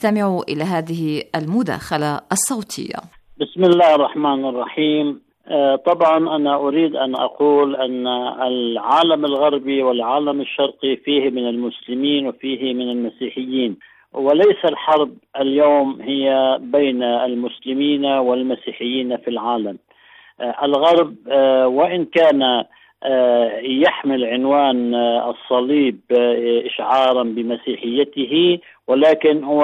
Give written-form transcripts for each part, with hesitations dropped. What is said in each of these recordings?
استمعوا إلى هذه المداخلة الصوتية. بسم الله الرحمن الرحيم. طبعا أنا أريد أن أقول أن العالم الغربي والعالم الشرقي فيه من المسلمين وفيه من المسيحيين، وليس الحرب اليوم هي بين المسلمين والمسيحيين في العالم. الغرب وإن كان يحمل عنوان الصليب إشعارا بمسيحيته، ولكن هو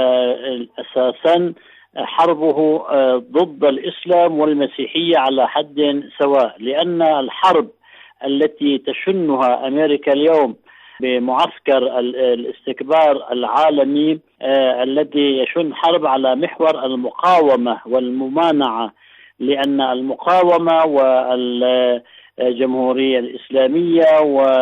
أساسا حربه ضد الإسلام والمسيحية على حد سواء، لأن الحرب التي تشنها أمريكا اليوم بمعسكر الاستكبار العالمي الذي يشن حرب على محور المقاومة والممانعة، لأن المقاومة والجمهورية الإسلامية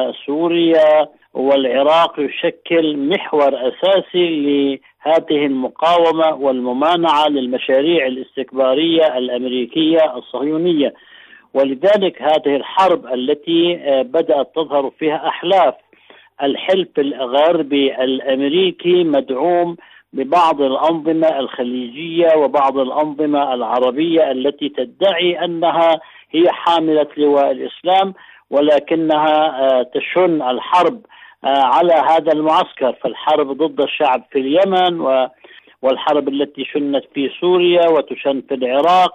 وسوريا والعراق يشكل محور أساسي لهذه المقاومة والممانعة للمشاريع الاستكبارية الأمريكية الصهيونية. ولذلك هذه الحرب التي بدأت تظهر فيها أحلاف الحلف الغربي الأمريكي مدعوم ببعض الأنظمة الخليجية وبعض الأنظمة العربية التي تدعي أنها هي حاملة لواء الإسلام، ولكنها تشن الحرب على هذا المعسكر. فالحرب ضد الشعب في اليمن والحرب التي شنت في سوريا وتشن في العراق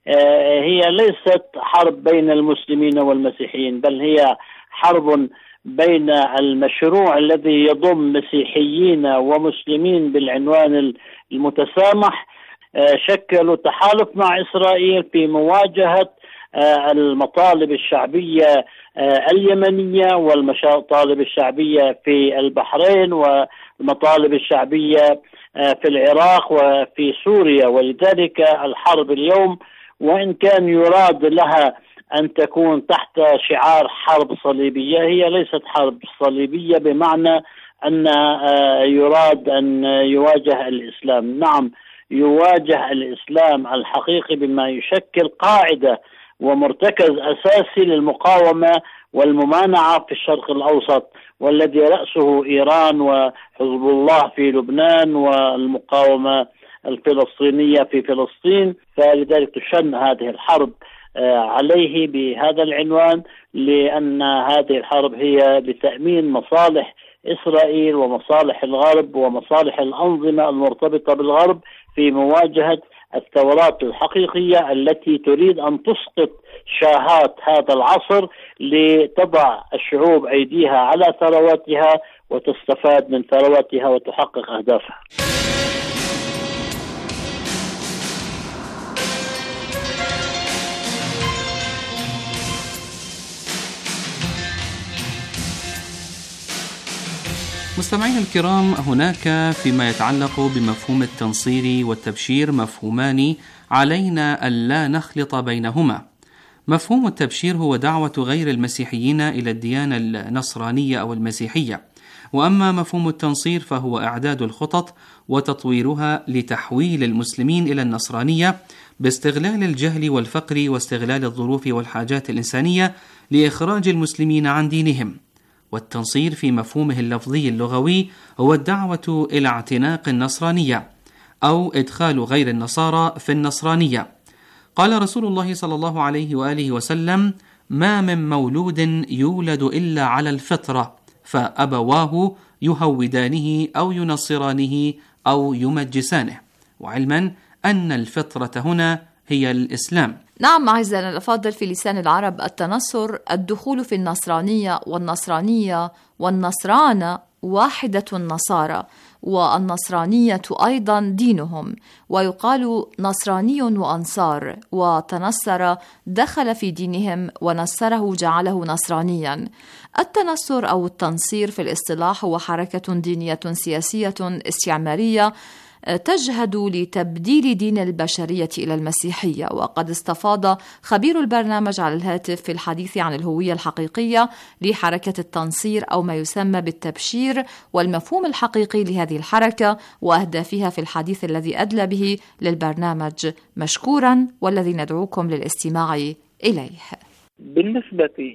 هي ليست حرب بين المسلمين والمسيحيين، بل هي حرب بين المشروع الذي يضم مسيحيين ومسلمين بالعنوان المتسامح. شكلوا تحالف مع إسرائيل في مواجهة المطالب الشعبية اليمنية والمطالب الشعبية في البحرين والمطالب الشعبية في العراق وفي سوريا. ولذلك الحرب اليوم وإن كان يراد لها أن تكون تحت شعار حرب صليبية، هي ليست حرب صليبية بمعنى أن يراد أن يواجه الإسلام. نعم، يواجه الإسلام الحقيقي بما يشكل قاعدة ومرتكز أساسي للمقاومة والممانعة في الشرق الأوسط، والذي رأسه إيران وحزب الله في لبنان والمقاومة الفلسطينية في فلسطين. فلذلك تشن هذه الحرب عليه بهذا العنوان، لأن هذه الحرب هي لتأمين مصالح إسرائيل ومصالح الغرب ومصالح الأنظمة المرتبطة بالغرب في مواجهة الثورات الحقيقية التي تريد أن تسقط شاهات هذا العصر لتضع الشعوب أيديها على ثرواتها وتستفاد من ثرواتها وتحقق أهدافها. مستمعينا الكرام، هناك فيما يتعلق بمفهوم التنصير والتبشير مفهومان علينا ألا نخلط بينهما. مفهوم التبشير هو دعوة غير المسيحيين إلى الديانة النصرانية أو المسيحية، وأما مفهوم التنصير فهو إعداد الخطط وتطويرها لتحويل المسلمين إلى النصرانية باستغلال الجهل والفقر واستغلال الظروف والحاجات الإنسانية لإخراج المسلمين عن دينهم. والتنصير في مفهومه اللفظي اللغوي هو الدعوة إلى اعتناق النصرانية أو إدخال غير النصارى في النصرانية. قال رسول الله صلى الله عليه وآله وسلم: ما من مولود يولد إلا على الفطرة، فأبواه يهودانه أو ينصرانه أو يمجسانه. وعلما أن الفطرة هنا هي الإسلام. نعم أعزائنا الأفاضل، في لسان العرب التنصر الدخول في النصرانية، والنصرانية والنصرانة واحدة النصارى، والنصرانية أيضا دينهم، ويقال نصراني وأنصار، وتنصر دخل في دينهم ونصره جعله نصرانيا. التنصر أو التنصير في الاصطلاح هو حركة دينية سياسية استعمارية تجهد لتبديل دين البشرية إلى المسيحية. وقد استفاض خبير البرنامج على الهاتف في الحديث عن الهوية الحقيقية لحركة التنصير أو ما يسمى بالتبشير والمفهوم الحقيقي لهذه الحركة وأهدافها في الحديث الذي أدلى به للبرنامج مشكورا، والذي ندعوكم للاستماع إليه. بالنسبة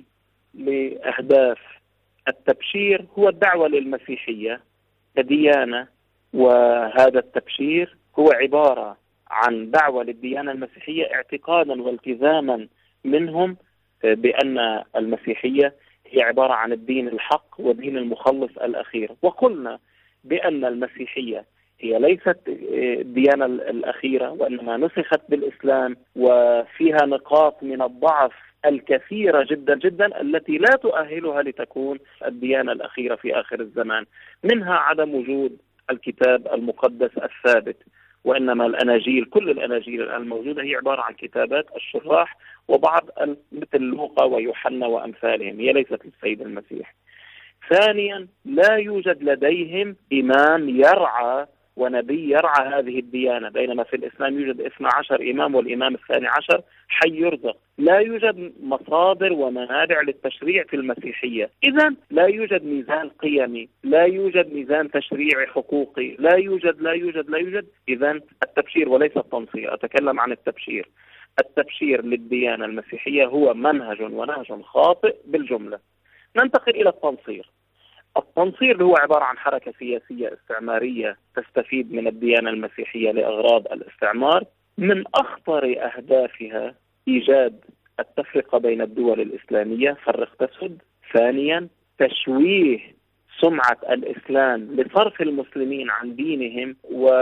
لأهداف التبشير هو الدعوة للمسيحية كديانة وهذا التبشير هو عبارة عن دعوة للديانة المسيحية اعتقادا والتزاما منهم بأن المسيحية هي عبارة عن الدين الحق ودين المخلص الأخير. وقلنا بأن المسيحية هي ليست الديانة الأخيرة، وإنما نسخت بالإسلام، وفيها نقاط من الضعف الكثيرة جدا جدا التي لا تؤهلها لتكون الديانة الأخيرة في آخر الزمان. منها عدم وجود الكتاب المقدس الثابت، وإنما الأناجيل، كل الأناجيل الموجودة هي عبارة عن كتابات الشراح وبعض مثل لوقا ويوحنا وأمثالهم، هي ليست للسيد المسيح. ثانيا، لا يوجد لديهم إمام يرعى ونبي يرعى هذه الديانة، بينما في الإسلام يوجد 12 إمام والإمام الثاني عشر حي يرزق. لا يوجد مصادر ومنابع للتشريع في المسيحية، إذن لا يوجد ميزان قيمي، لا يوجد ميزان تشريعي حقوقي، لا يوجد. إذن التبشير وليس التنصير، أتكلم عن التبشير. التبشير للديانة المسيحية هو منهج ونهج خاطئ بالجملة. ننتقل إلى التنصير. التنصير هو عبارة عن حركة سياسية استعمارية تستفيد من الديانة المسيحية لأغراض الاستعمار. من أخطر أهدافها إيجاد التفرقة بين الدول الإسلامية، فرق تسد. ثانيا، تشويه سمعة الإسلام لصرف المسلمين عن دينهم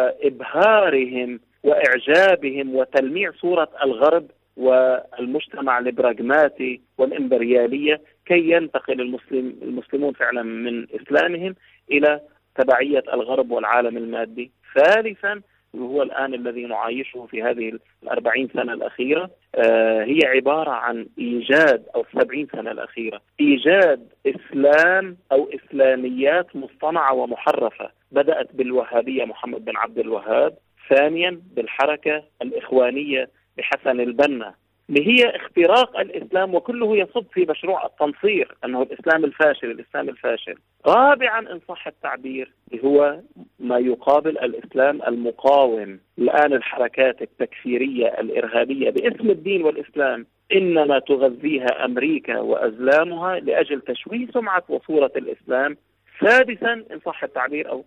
وإبهارهم وإعجابهم وتلميع صورة الغرب والمجتمع البراغماتي والإمبريالية كي ينتقل المسلمون فعلا من إسلامهم إلى تبعية الغرب والعالم المادي. ثالثا، وهو الآن الذي نعايشه في هذه 40 سنة الأخيرة، هي عبارة عن إيجاد، أو 70 سنة الأخيرة، إيجاد إسلام أو إسلاميات مصطنعة ومحرفة. بدأت بالوهابية محمد بن عبد الوهاب، ثانيا بالحركة الإخوانية بحسن البنا، اللي هي اختراق الإسلام، وكله يصب في مشروع التنصير، أنه الإسلام الفاشل. رابعا إن صح التعبير، هو ما يقابل الإسلام المقاوم. الآن الحركات التكفيرية الإرهابية باسم الدين والإسلام إنما تغذيها أمريكا وأزلامها لأجل تشويه سمعة وصورة الإسلام. سادسا إن صح التعبير، أو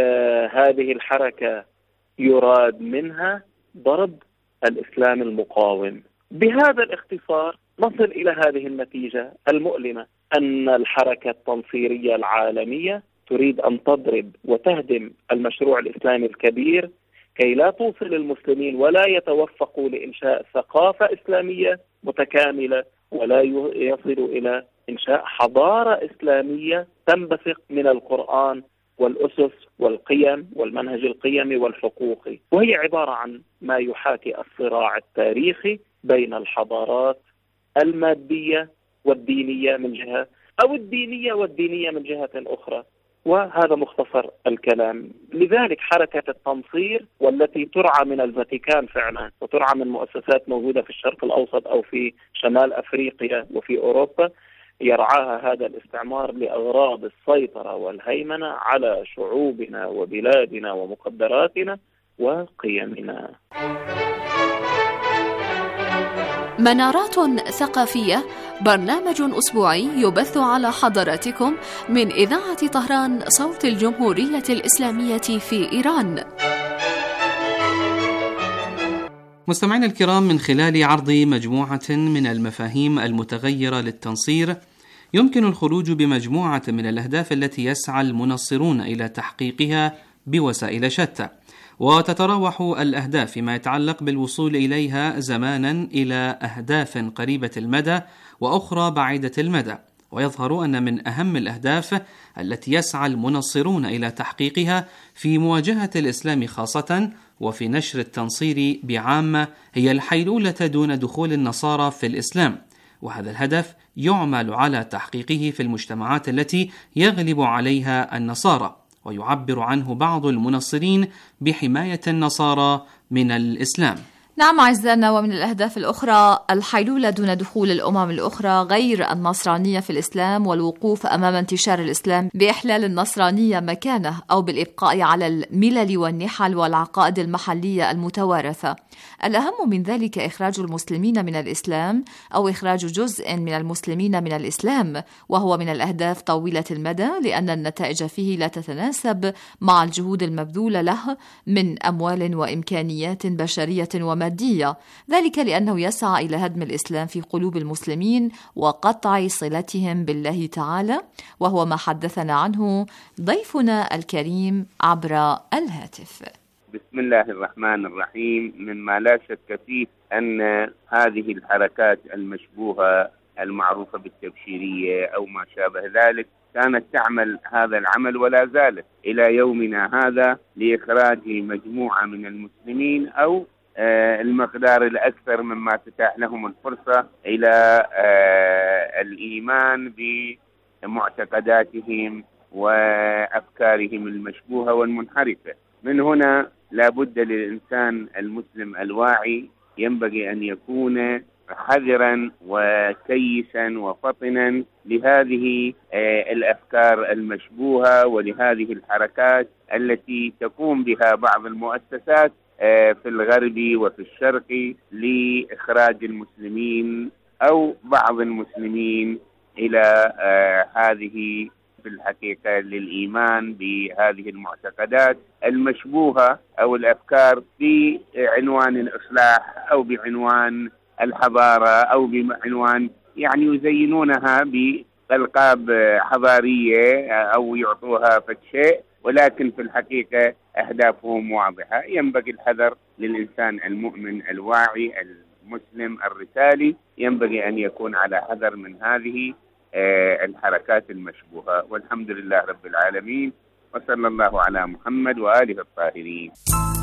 هذه الحركة يراد منها ضرب الإسلام المقاوم. بهذا الاختصار نصل إلى هذه النتيجة المؤلمة، أن الحركة التنصيرية العالمية تريد أن تضرب وتهدم المشروع الإسلامي الكبير كي لا توصل المسلمين ولا يتوفقوا لإنشاء ثقافة إسلامية متكاملة، ولا يصلوا إلى إنشاء حضارة إسلامية تنبثق من القرآن والأسس والقيم والمنهج القيمي والحقوقي، وهي عبارة عن ما يحاكي الصراع التاريخي بين الحضارات المادية والدينية من جهة، أو الدينية والدينية من جهة أخرى. وهذا مختصر الكلام. لذلك حركة التنصير، والتي ترعى من الفاتيكان فعلا وترعى من مؤسسات موجودة في الشرق الأوسط أو في شمال أفريقيا وفي أوروبا، يرعاها هذا الاستعمار لأغراض السيطرة والهيمنة على شعوبنا وبلادنا ومقدراتنا وقيمنا. منارات ثقافية، برنامج أسبوعي يبث على حضراتكم من إذاعة طهران صوت الجمهورية الإسلامية في إيران. مستمعينا الكرام، من خلال عرض مجموعة من المفاهيم المتغيرة للتنصير يمكن الخروج بمجموعة من الأهداف التي يسعى المنصرون إلى تحقيقها بوسائل شتى، وتتراوح الأهداف فيما يتعلق بالوصول إليها زمانا إلى أهداف قريبة المدى وأخرى بعيدة المدى. ويظهر أن من أهم الأهداف التي يسعى المنصرون إلى تحقيقها في مواجهة الإسلام خاصة وفي نشر التنصير بعامة هي الحيلولة دون دخول النصارى في الإسلام، وهذا الهدف يعمل على تحقيقه في المجتمعات التي يغلب عليها النصارى، ويعبر عنه بعض المنصرين بحماية النصارى من الإسلام. نعم أعزائنا، ومن الأهداف الأخرى الحيلولة دون دخول الأمم الأخرى غير النصرانية في الإسلام، والوقوف أمام انتشار الإسلام بإحلال النصرانية مكانه أو بالإبقاء على الملل والنحل والعقائد المحلية المتوارثة. الأهم من ذلك إخراج المسلمين من الإسلام أو إخراج جزء من المسلمين من الإسلام، وهو من الأهداف طويلة المدى لأن النتائج فيه لا تتناسب مع الجهود المبذولة له من أموال وإمكانيات بشرية ومادية، ذلك لأنه يسعى إلى هدم الإسلام في قلوب المسلمين وقطع صلتهم بالله تعالى، وهو ما حدثنا عنه ضيفنا الكريم عبر الهاتف. بسم الله الرحمن الرحيم. مما لا شك فيه أن هذه الحركات المشبوهة المعروفة بالتبشيرية أو ما شابه ذلك كانت تعمل هذا العمل ولا زالت إلى يومنا هذا لإخراج مجموعة من المسلمين أو المقدار الأكثر مما تتاح لهم الفرصة إلى الإيمان بمعتقداتهم وأفكارهم المشبوهة والمنحرفة. من هنا لا بد للإنسان المسلم الواعي ينبغي أن يكون حذرا وكيسا وفطنا لهذه الأفكار المشبوهة ولهذه الحركات التي تقوم بها بعض المؤسسات في الغرب وفي الشرق لإخراج المسلمين أو بعض المسلمين إلى هذه في الحقيقة للإيمان بهذه المعتقدات المشبوهة أو الأفكار بعنوان الإصلاح أو بعنوان الحضارة أو بعنوان يعني يزينونها بألقاب حضارية أو يعطوها فشيء، ولكن في الحقيقة أهدافهم واضحة. ينبغي الحذر للإنسان المؤمن الواعي المسلم الرسالي، ينبغي أن يكون على حذر من هذه الحركات المشبوهة. والحمد لله رب العالمين، وصلى الله على محمد وآله الطاهرين.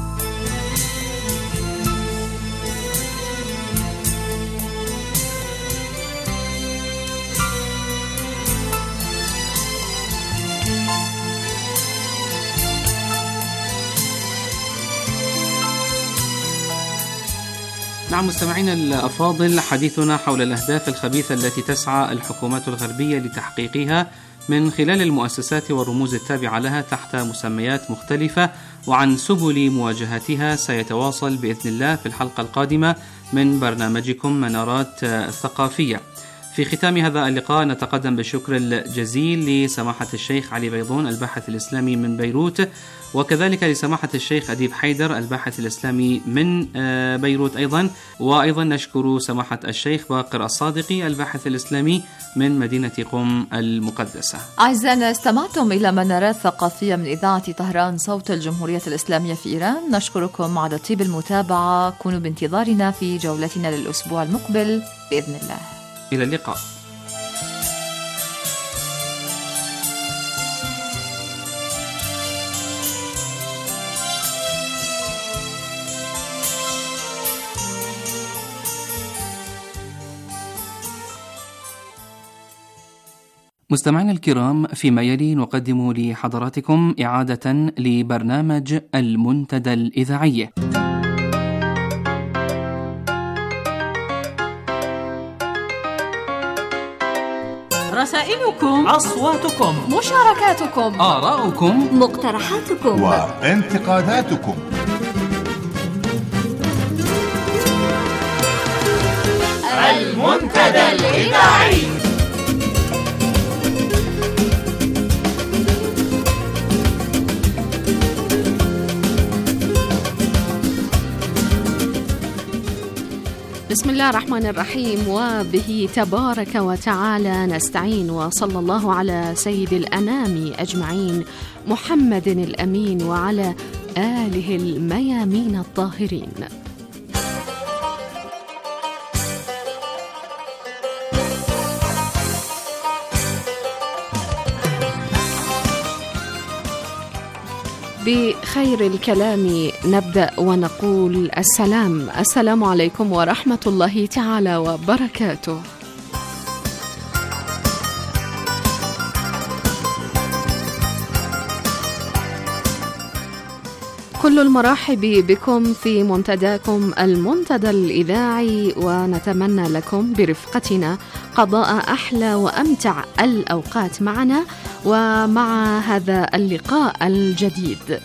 نعم مستمعينا الأفاضل، حديثنا حول الأهداف الخبيثة التي تسعى الحكومات الغربية لتحقيقها من خلال المؤسسات والرموز التابعة لها تحت مسميات مختلفة، وعن سبل مواجهتها سيتواصل بإذن الله في الحلقة القادمة من برنامجكم منارات الثقافية. في ختام هذا اللقاء نتقدم بالشكر الجزيل لسماحة الشيخ علي بيضون الباحث الإسلامي من بيروت، وكذلك لسماحة الشيخ أديب حيدر الباحث الإسلامي من بيروت أيضا، وأيضا نشكر سماحة الشيخ باقر الصادقي الباحث الإسلامي من مدينة قم المقدسة. أعزائنا، استمعتم إلى منارات ثقافية من إذاعة طهران صوت الجمهورية الإسلامية في إيران. نشكركم على طيب المتابعة، كونوا بانتظارنا في جولتنا للأسبوع المقبل بإذن الله. إلى اللقاء. مستمعينا الكرام، فيما يلي نقدم لحضراتكم إعادة لبرنامج المنتدى الإذاعي. رسائلكم، أصواتكم، مشاركاتكم، آراؤكم، مقترحاتكم وانتقاداتكم. المنتدى الإذاعي. بسم الله الرحمن الرحيم، وبه تبارك وتعالى نستعين، وصلى الله على سيد الأنام أجمعين محمد الأمين وعلى آله الميامين الطاهرين. بخير الكلام نبدأ ونقول السلام عليكم ورحمة الله تعالى وبركاته. كل المرحب بكم في منتداكم المنتدى الإذاعي، ونتمنى لكم برفقتنا قضاء أحلى وأمتع الأوقات معنا ومع هذا اللقاء الجديد.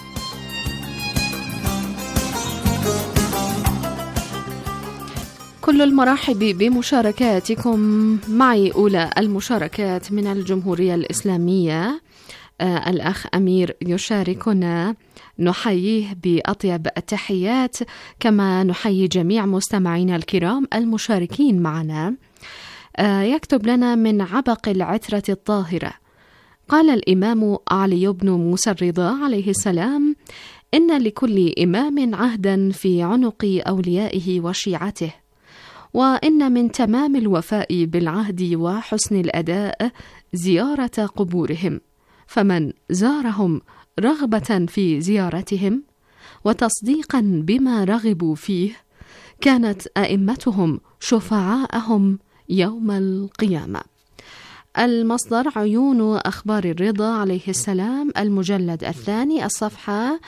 كل المرحب بمشاركاتكم معي. أولى المشاركات من الجمهورية الإسلامية، الأخ أمير يشاركنا، نحييه بأطيب التحيات، كما نحيي جميع مستمعينا الكرام المشاركين معنا. يكتب لنا من عبق العترة الطاهرة. قال الإمام علي بن موسى الرضا عليه السلام: إن لكل إمام عهدا في عنق أوليائه وشيعته، وإن من تمام الوفاء بالعهد وحسن الأداء زيارة قبورهم، فمن زارهم رغبة في زيارتهم وتصديقا بما رغبوا فيه كانت أئمتهم شفعاءهم يوم القيامة. المصدر عيون أخبار الرضا عليه السلام، المجلد الثاني، الصفحة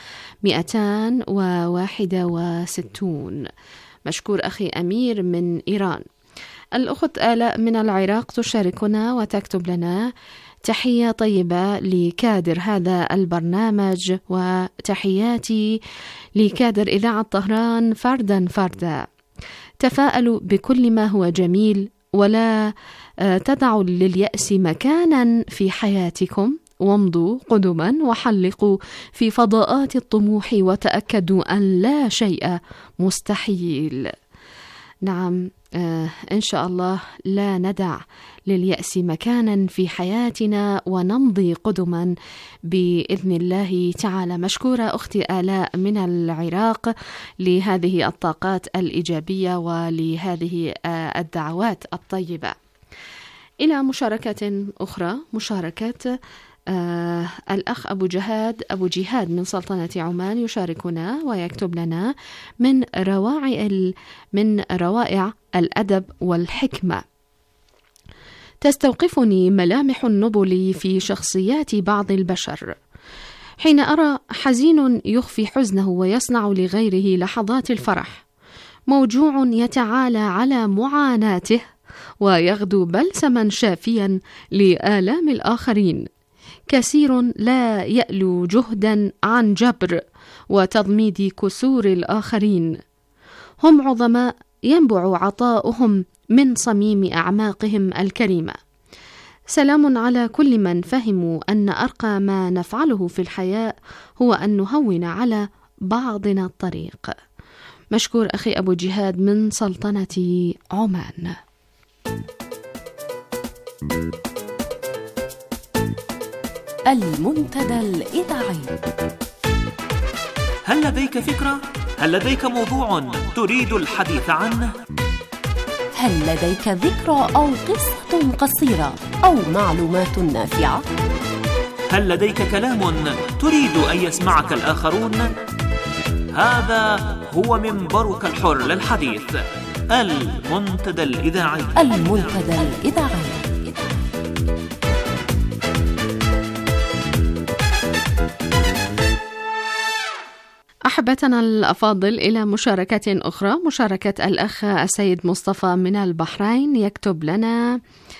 261. مشكور أخي أمير من إيران. الأخت آلاء من العراق تشاركنا وتكتب لنا: تحية طيبة لكادر هذا البرنامج، وتحياتي لكادر إذاعة طهران فردا فردا. تفاءلوا بكل ما هو جميل، ولا تدعوا لليأس مكانا في حياتكم، وامضوا قدما وحلقوا في فضاءات الطموح، وتأكدوا أن لا شيء مستحيل. نعم، إن شاء الله لا ندع لليأس مكانا في حياتنا، ونمضي قدما بإذن الله تعالى. مشكورة أختي آلاء من العراق لهذه الطاقات الإيجابية ولهذه الدعوات الطيبة. إلى مشاركة أخرى، مشاركة الأخ أبو جهاد من سلطنة عمان يشاركنا ويكتب لنا: من روائع الأدب والحكمة. تستوقفني ملامح النبل في شخصيات بعض البشر، حين أرى حزين يخفي حزنه ويصنع لغيره لحظات الفرح، موجوع يتعالى على معاناته ويغدو بلسما شافيا لآلام الآخرين، كثير لا يألو جهدا عن جبر وتضميد كسور الآخرين. هم عظماء ينبع عطاؤهم من صميم أعماقهم الكريمة. سلام على كل من فهموا أن أرقى ما نفعله في الحياة هو أن نهون على بعضنا الطريق. مشكور أخي أبو جهاد من سلطنة عمان. المنتدى الإذاعي. هل لديك فكرة؟ هل لديك موضوع تريد الحديث عنه؟ هل لديك ذكرى أو قصة قصيرة أو معلومات نافعة؟ هل لديك كلام تريد أن يسمعك الآخرون؟ هذا هو منبرك الحر للحديث، المنتدى الإذاعي. المنتدى الإذاعي. أحبتنا الأفاضل، إلى مشاركة أخرى، مشاركة الأخ السيد مصطفى من البحرين يكتب لنا: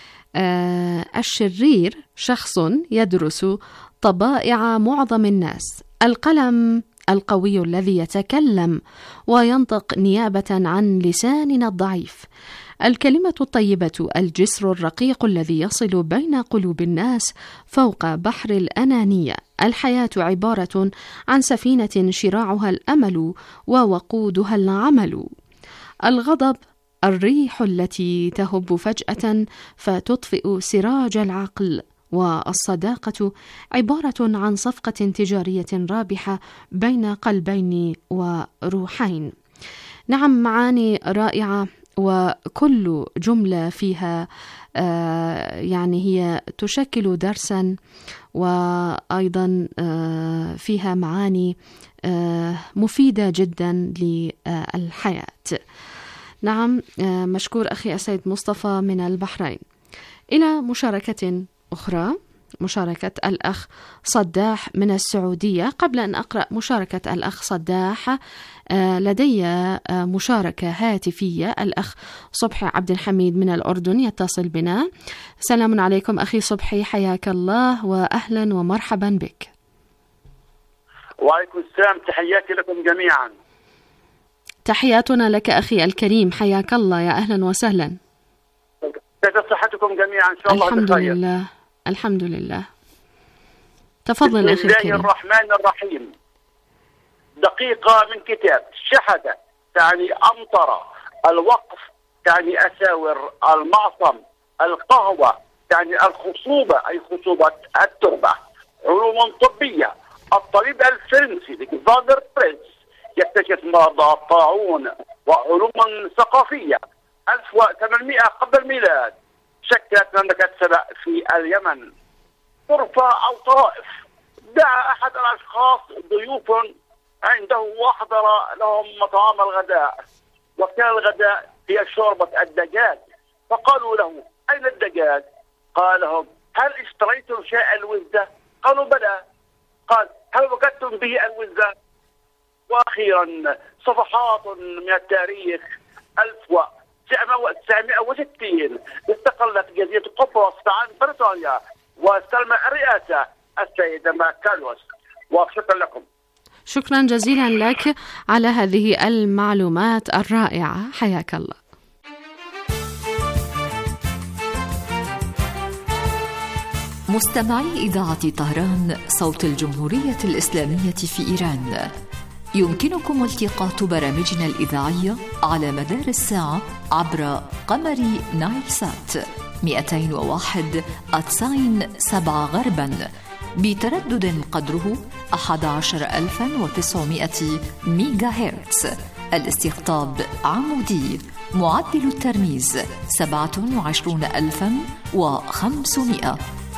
الشرير شخص يدرس طبائع معظم الناس، القلم القوي الذي يتكلم وينطق نيابة عن لساننا الضعيف، الكلمة الطيبة الجسر الرقيق الذي يصل بين قلوب الناس فوق بحر الأنانية، الحياة عبارة عن سفينة شراعها الأمل ووقودها العمل، الغضب الريح التي تهب فجأة فتطفئ سراج العقل، والصداقة عبارة عن صفقة تجارية رابحة بين قلبين وروحين. نعم، معاني رائعة، وكل جملة فيها يعني هي تشكل درسا، وأيضا فيها معاني مفيدة جدا للحياة. نعم، مشكور أخي السيد مصطفى من البحرين. إلى مشاركة أخرى، مشاركة الأخ صداح من السعودية. قبل أن أقرأ مشاركة الأخ صداح لدي مشاركة هاتفية. الأخ صبحي عبد الحميد من الأردن يتصل بنا. سلام عليكم أخي صبحي، حياك الله وأهلا ومرحبا بك. وعليكم السلام، تحياتي لكم جميعا. تحياتنا لك أخي الكريم، حياك الله، يا أهلا وسهلا. كيف صحتكم جميعا؟ إن شاء الله الحمد بخير. لله الحمد لله. تفضل أخي بسم الكريم. الله الرحمن الرحيم. دقيقة من كتاب شحذ تعني أمطر، الوقف تعني أساور، المعصم، القهوة تعني الخصوبة أي خصوبة التربة. علوم طبية، الطبيب الفرنسي فاندر بريس يكتشف مرض الطاعون. وعلوم ثقافية، 1800 قبل الميلاد شكلت مملكة سبأ في اليمن طرفة أو طرائف. دعا أحد الأشخاص ضيوف عنده وأحضر لهم مطعم الغداء، وكان الغداء هي شوربة الدجاج. فقالوا له: أين الدجاج؟ قال لهم: هل اشتريتم شيء الوزة؟ قالوا: بلى. قال: هل وجدتم به الوزة؟ وأخيرا صفحات من التاريخ. 1960 استقلت جزيرة قبرص عن بريطانيا واستلم الرئاسة السيد ماكالوس. وشكرا لكم. شكرا جزيلا لك على هذه المعلومات الرائعة، حياك الله. مستمعي إذاعة طهران صوت الجمهورية الإسلامية في إيران، يمكنكم التقاط برامجنا الإذاعية على مدار الساعة عبر قمر نايل سات 201.7 غربا بتردد قدره 11900 ميجا هرتز. الاستقطاب عمودي، معدل الترميز 27500.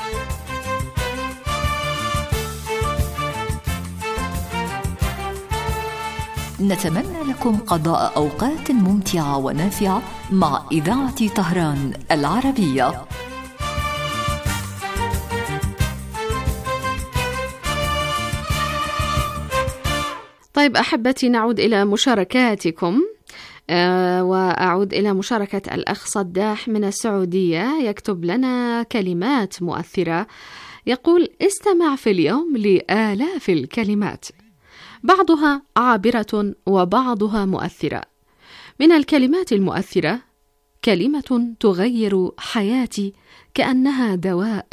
نتمنى لكم قضاء أوقات ممتعة ونافعة مع إذاعة طهران العربية. طيب أحبتي، نعود إلى مشاركاتكم. وأعود إلى مشاركة الأخ صداح من السعودية، يكتب لنا كلمات مؤثرة. يقول: استمع في اليوم لآلاف الكلمات، بعضها عابرة وبعضها مؤثرة. من الكلمات المؤثرة كلمة تغير حياتي كأنها دواء،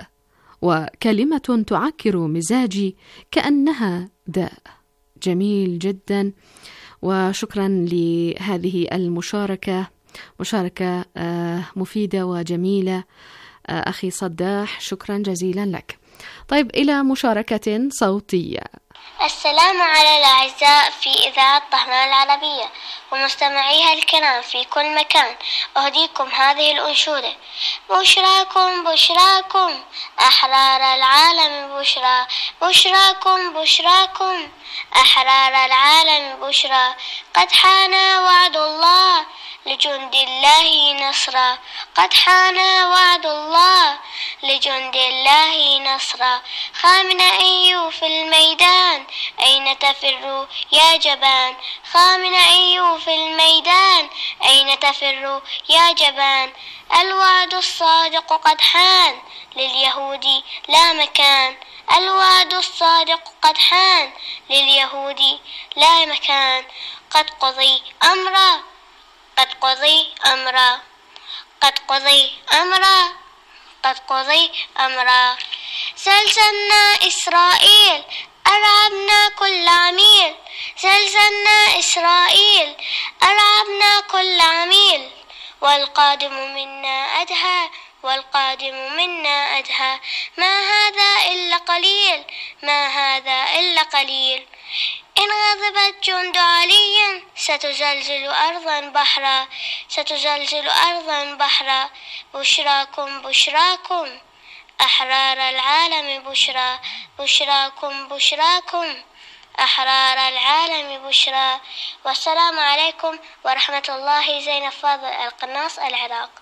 وكلمة تعكر مزاجي كأنها داء. جميل جدا، وشكرا لهذه المشاركة، مشاركة مفيدة وجميلة أخي صداح، شكرا جزيلا لك. طيب إلى مشاركة صوتية. السلام على الأعزاء في إذاعة طهران العربية ومستمعيها الكرام في كل مكان. أهديكم هذه الأنشودة: بشراكم بشراكم أحرار العالم بشرى، بشراكم بشراكم أحرار العالم بشرى، قد حان وعد الله لجند الله نصرا، قد حان وعد الله لجند الله نصرا. خامن أيو في الميدان أين تفر يا جبان، خامن أيو في الميدان أين تفر يا جبان. الوعد الصادق قد حان لليهود لا مكان، الوعد الصادق قد حان لليهود لا مكان. قد قضي أمرا، قد قضي أمرا، قد قضي أمرا، قد قضي أمرا. زلزلنا إسرائيل أرعبنا كل عميل، زلزلنا إسرائيل أرعبنا كل عميل. والقادم منا أدهى، والقادم منا أدهى. ما هذا إلا قليل، ما هذا إلا قليل. إن غضبت جند علي ستزلزل أرضا بحرا، ستزلزل أرضا بحرا. بشراكم بشراكم أحرار العالم بشرى، بشراكم بشراكم أحرار العالم بشرى. والسلام عليكم ورحمة الله. زينب فاضل، القناص، العراق.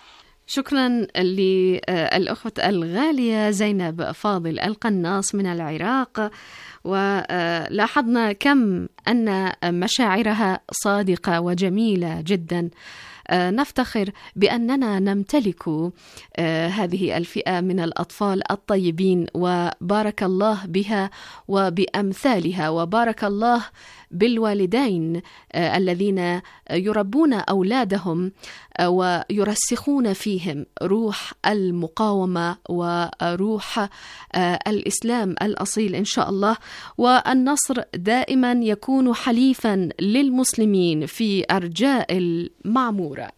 شكرا للأخت الغالية زينب فاضل القناص من العراق، ولاحظنا كم أن مشاعرها صادقة وجميلة جدا. نفتخر بأننا نمتلك هذه الفئة من الأطفال الطيبين، وبارك الله بها وبأمثالها، وبارك الله بالوالدين الذين يربون أولادهم ويرسخون فيهم روح المقاومة وروح الإسلام الأصيل إن شاء الله. والنصر دائما يكون حليفا للمسلمين في أرجاء المعمورة.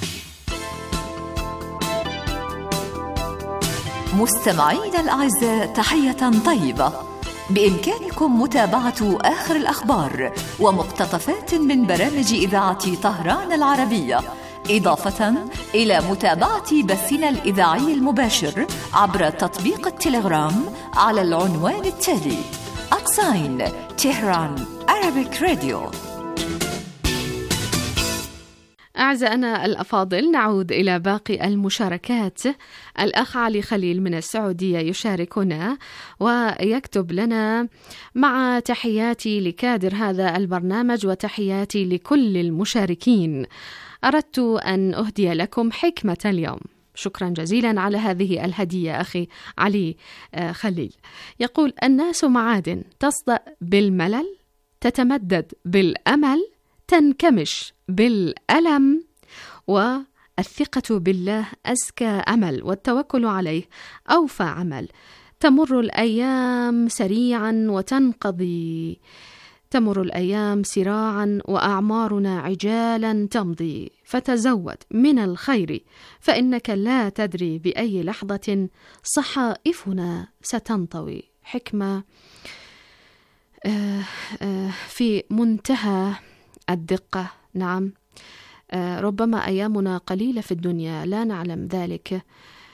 مستمعين الأعزاء، تحية طيبة. بإمكانكم متابعة آخر الأخبار ومقتطفات من برامج إذاعة طهران العربية، إضافة إلى متابعة بثنا الإذاعي المباشر عبر تطبيق التليجرام على العنوان التالي: @Tehran Arabic Radio. أعزائنا الأفاضل، نعود إلى باقي المشاركات. الأخ علي خليل من السعودية يشاركنا ويكتب لنا: مع تحياتي لكادر هذا البرنامج وتحياتي لكل المشاركين، أردت أن أهدي لكم حكمة اليوم. شكرا جزيلا على هذه الهدية أخي علي خليل. يقول: الناس معادن تصدأ بالملل، تتمدد بالأمل، تنكمش بالألم، والثقة بالله أزكى أمل، والتوكل عليه أوفى عمل. تمر الأيام سريعا وتنقضي، تمر الأيام سراعا وأعمارنا عجالا تمضي، فتزود من الخير فإنك لا تدري بأي لحظة صحائفنا ستنطوي. حكمة في منتهى الدقة. نعم، ربما أيامنا قليلة في الدنيا لا نعلم ذلك،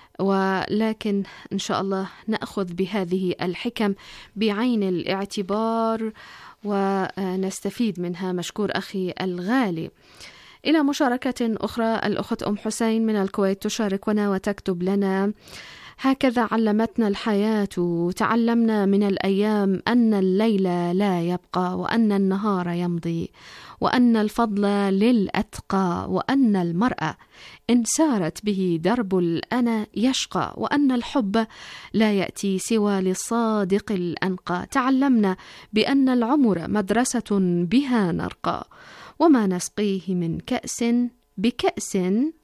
ولكن إن شاء الله نأخذ بهذه الحكم بعين الاعتبار ونستفيد منها. مشكور أخي الغالي. إلى مشاركة أخرى، الأخت أم حسين من الكويت تشاركنا وتكتب لنا: هكذا علمتنا الحياة، تعلمنا من الأيام أن الليل لا يبقى، وأن النهار يمضي، وأن الفضل للأتقى، وأن المرء إن سارت به درب الأنا يشقى، وأن الحب لا يأتي سوى للصادق الأنقى. تعلمنا بأن العمر مدرسة بها نرقى، وما نسقيه من كأس بكأس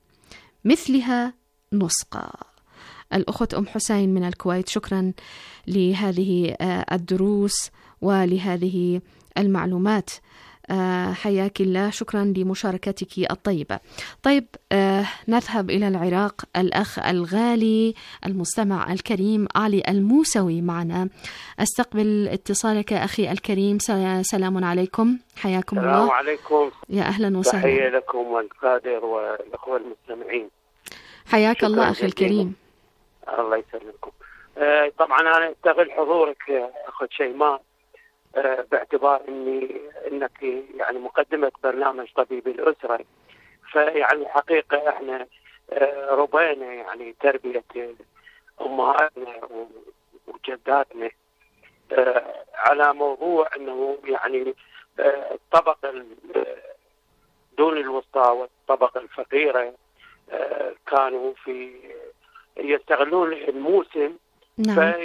مثلها نسقى. الأخت أم حسين من الكويت، شكرا لهذه الدروس ولهذه المعلومات، حياك الله، شكرا لمشاركتك الطيبة. طيب، نذهب إلى العراق. الأخ الغالي المستمع الكريم علي الموسوي معنا. أستقبل اتصالك أخي الكريم. سلام عليكم، حياكم الله. السلام عليكم، يا أهلا وسهلا. تحية لكم والقادر والأخوة المستمعين. حياك الله أخي الكريم. الله يسلمكم. طبعا أنا أستغل حضورك أخت شيماء باعتبار انك يعني مقدمة برنامج طبيب الأسرة، فيعني حقيقة احنا ربينا يعني تربية امهاتنا وجداتنا على موضوع انه يعني الطبقة دون الوسطى والطبقة الفقيرة كانوا يستغلون الموسم. نعم.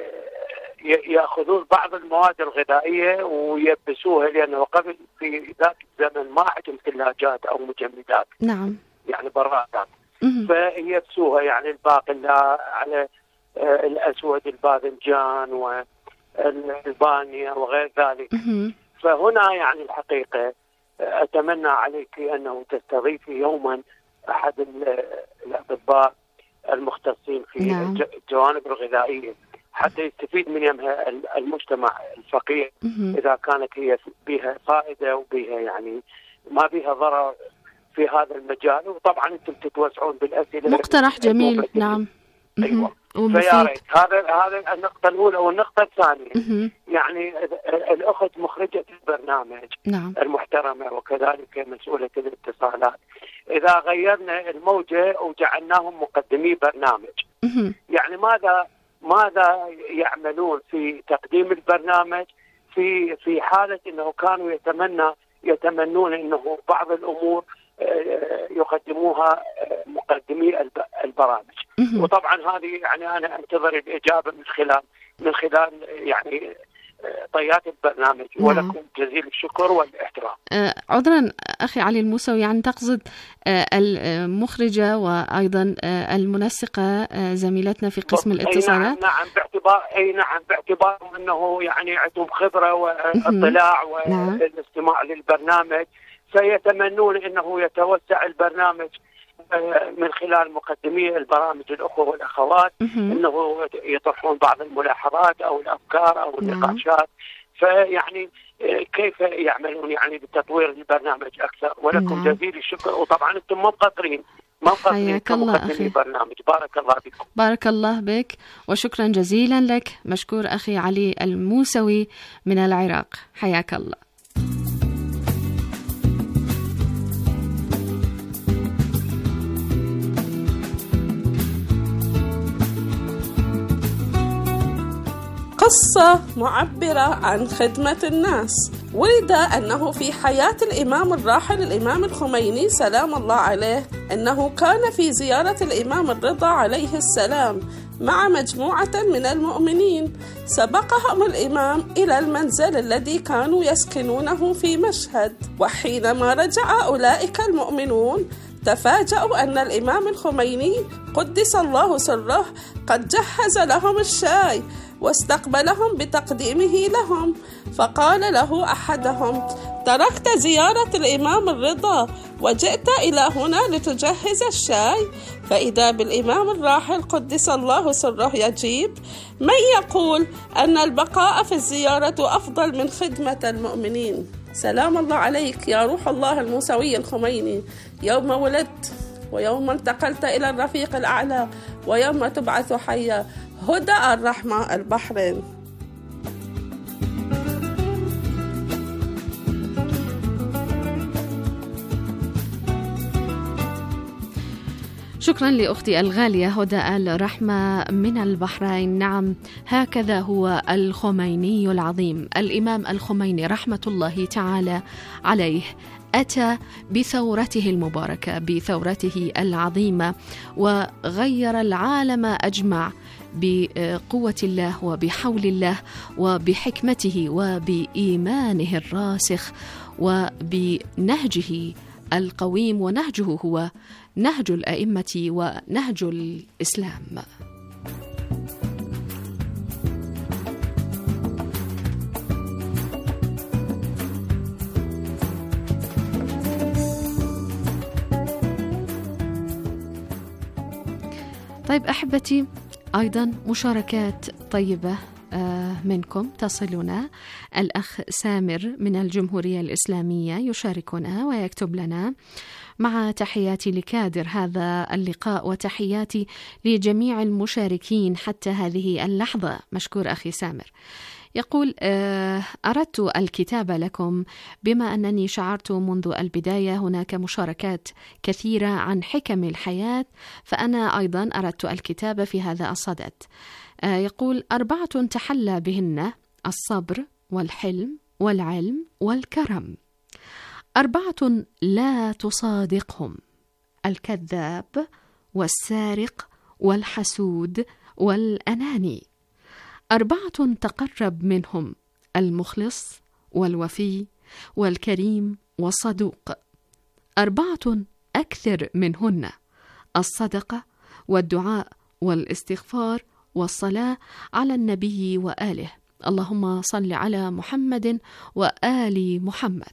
يأخذون بعض المواد الغذائية ويبسوها، لأنه قبل في ذاك الزمن ما عندهم ثلاجات أو مجمدات. نعم. يعني برادات، فيبسوها يعني الباقلاء على الأسود، الباذنجان والبانيا وغير ذلك. فهنا يعني الحقيقة أتمنى عليك أنه تستضيفي يوما أحد الأطباء المختصين في الجوانب الغذائية حتى يستفيد من يمها المجتمع الفقير، إذا كانت هي بها فائدة وبها يعني ما بها ضرر في هذا المجال. وطبعا أنتم تتوسعون بالأسئلة. مقترح جميل. نعم. أيوة. فيا ريت هذا النقطة الأولى. والنقطة الثانية يعني الأخت مخرجة البرنامج المحترمة وكذلك مسؤولة الاتصالات، إذا غيرنا الموجة وجعلناهم مقدمي برنامج يعني ماذا يعملون في تقديم البرنامج في حالة أنه كانوا يتمنون أنه بعض الأمور يقدموها مقدمي البرامج. وطبعا هذه يعني أنا أنتظر الإجابة من خلال يعني طيات البرنامج. ولكم جزيل الشكر والاحترام. عذرا أخي علي الموسوي، يعني تقصد المخرجة وأيضا المنسقة زميلتنا في قسم الاتصالات؟ نعم باعتبار أنه يعني عندهم خبرة واطلاع والاستماع للبرنامج، فيتمنون أنه يتوسع البرنامج من خلال مقدمي البرامج الأخوة والأخوات أنه يطرحون بعض الملاحظات أو الأفكار أو النقاشات، فيعني كيف يعملون يعني بتطوير البرنامج أكثر. ولكم جزيل الشكر. وطبعا أنتم مقدرين حياك الله أخي. برنامج. بارك الله بكم. بارك الله بك وشكرا جزيلا لك. مشكور أخي علي الموسوي من العراق، حياك الله. قصة معبرة عن خدمة الناس. ورد أنه في حياة الإمام الراحل الإمام الخميني سلام الله عليه أنه كان في زيارة الإمام الرضا عليه السلام مع مجموعة من المؤمنين. سبقهم الإمام إلى المنزل الذي كانوا يسكنونه في مشهد، وحينما رجع أولئك المؤمنون تفاجأوا أن الإمام الخميني قدس الله سره قد جهز لهم الشاي واستقبلهم بتقديمه لهم. فقال له أحدهم: تركت زيارة الإمام الرضا وجئت إلى هنا لتجهز الشاي؟ فإذا بالإمام الراحل قدس الله سره يجيب: من يقول أن البقاء في الزيارة أفضل من خدمة المؤمنين؟ سلام الله عليك يا روح الله الموسوي الخميني، يوم ولدت ويوم انتقلت إلى الرفيق الأعلى ويوم تبعث حيا. هدى الرحمة، البحرين. شكرا لأختي الغالية هدى الرحمة من البحرين. نعم، هكذا هو الخميني العظيم الإمام الخميني رحمة الله تعالى عليه. أتى بثورته المباركة، بثورته العظيمة، وغير العالم أجمع بقوة الله وبحول الله وبحكمته وبإيمانه الراسخ وبنهجه القويم. ونهجه هو نهج الأئمة ونهج الإسلام. طيب أحبتي، أيضا مشاركات طيبة منكم تصلنا. الأخ سامر من الجمهورية الإسلامية يشاركنا ويكتب لنا: مع تحياتي لكادر هذا اللقاء وتحياتي لجميع المشاركين حتى هذه اللحظة. مشكور أخي سامر. يقول: أردت الكتابة لكم بما أنني شعرت منذ البداية هناك مشاركات كثيرة عن حكم الحياة، فأنا أيضا أردت الكتابة في هذا الصدد. يقول: 4 تحلى بهن الصبر والحلم والعلم والكرم. 4 لا تصادقهم: الكذاب والسارق والحسود والأناني. 4 تقرب منهم: المخلص والوفي والكريم والصدوق. 4 أكثر منهن: الصدقة والدعاء والاستغفار والصلاة على النبي وآله. اللهم صل على محمد وآل محمد.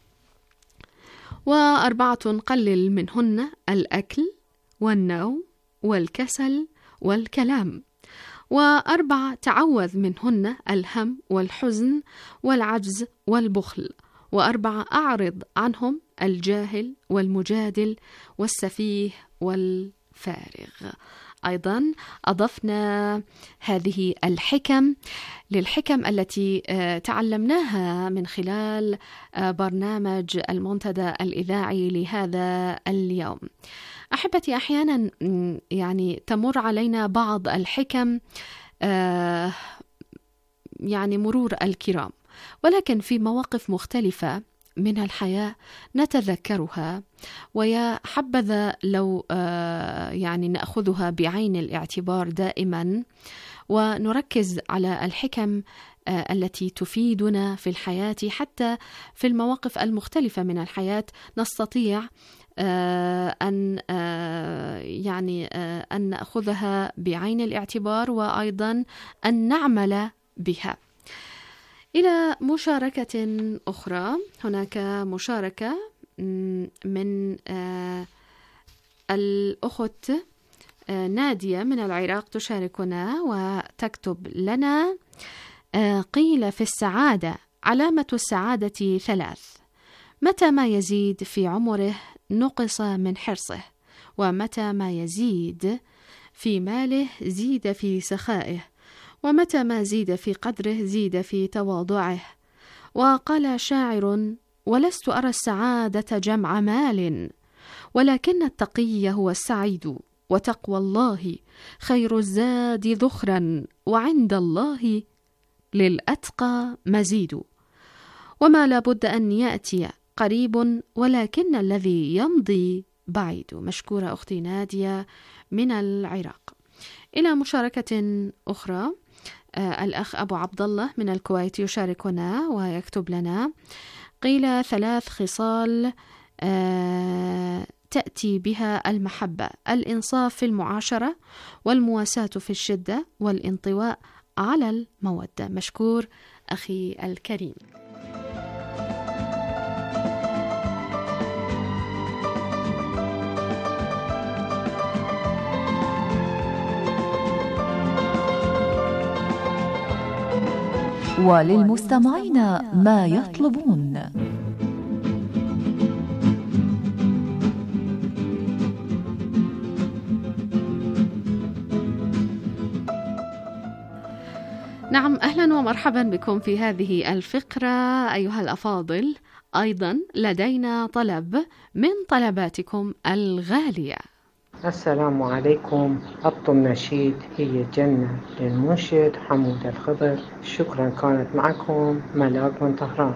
4 قلل منهن: الأكل والنوم والكسل والكلام. 4 تعوذ منهن: الهم والحزن والعجز والبخل. 4 أعرض عنهم: الجاهل والمجادل والسفيه والفارغ. أيضا أضفنا هذه الحكم للحكم التي تعلمناها من خلال برنامج المنتدى الإذاعي لهذا اليوم. أحبتي، أحيانا يعني تمر علينا بعض الحكم يعني مرور الكرام، ولكن في مواقف مختلفة من الحياة نتذكرها، ويا حبذا لو يعني نأخذها بعين الاعتبار دائما، ونركز على الحكم التي تفيدنا في الحياة، حتى في المواقف المختلفة من الحياة نستطيع أن يعني أن نأخذها بعين الاعتبار، وأيضا أن نعمل بها. إلى مشاركة أخرى، هناك مشاركة من الأخت نادية من العراق تشاركنا وتكتب لنا: قيل في السعادة علامة السعادة 3: متى ما يزيد في عمره نقص من حرصه، ومتى ما يزيد في ماله زيد في سخائه، ومتى ما زيد في قدره زيد في تواضعه. وقال شاعر: ولست أرى السعادة جمع مال، ولكن التقي هو السعيد، وتقوى الله خير الزاد ذخرا، وعند الله للأتقى مزيد. وما لابد أن يأتي قريب، ولكن الذي يمضي بعيد. مشكورة أختي نادية من العراق. إلى مشاركة أخرى، الأخ أبو عبد الله من الكويت يشاركنا ويكتب لنا: قيل 3 خصال تأتي بها المحبة: الإنصاف في المعاشرة، والمواساة في الشدة، والانطواء على المودة. مشكور أخي الكريم. وللمستمعين ما يطلبون. نعم، أهلا ومرحبا بكم في هذه الفقرة أيها الأفاضل. أيضا لدينا طلب من طلباتكم الغالية. السلام عليكم. خط النشيد هي جنة للمنشد حمود الخضر. شكرا. كانت معكم ملاك من طهران.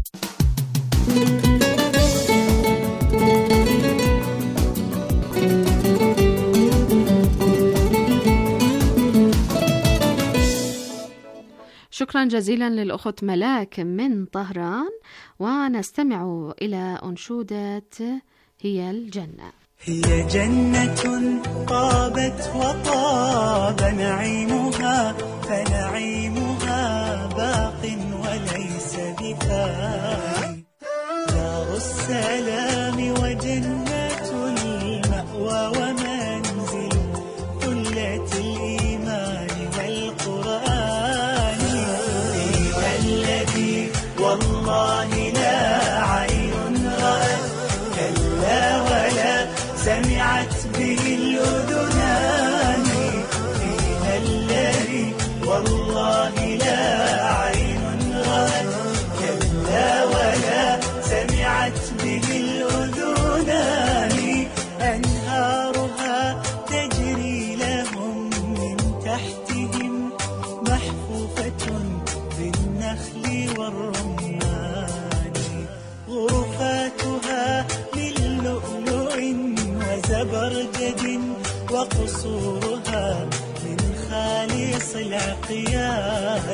شكرا جزيلا للأخت ملاك من طهران، ونستمع إلى أنشودة هي الجنة. هي جنة طابت وطاب نعيمها، فنعيمها باق وليس بفاني. دار السلام وجنة المأوى، ومنزل ثلة الإيمان والقرآن. فيها الذي والله لا عين رأت، كلا ولا سمعت به الأذنان. فيها الذي والله لا عين رأت، كلا ولا سمعت به الأذنان. أنهارها تجري لهم من تحتهم، محفوفة بالنخل والرمان. غرفاتها من لؤلؤ وزبرجد، وقصورها من خالص العقيان.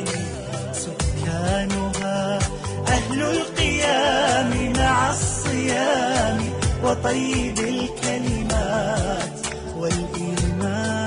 سكانها أهل القيام مع الصيام، وطيب الكلمات والإيمان.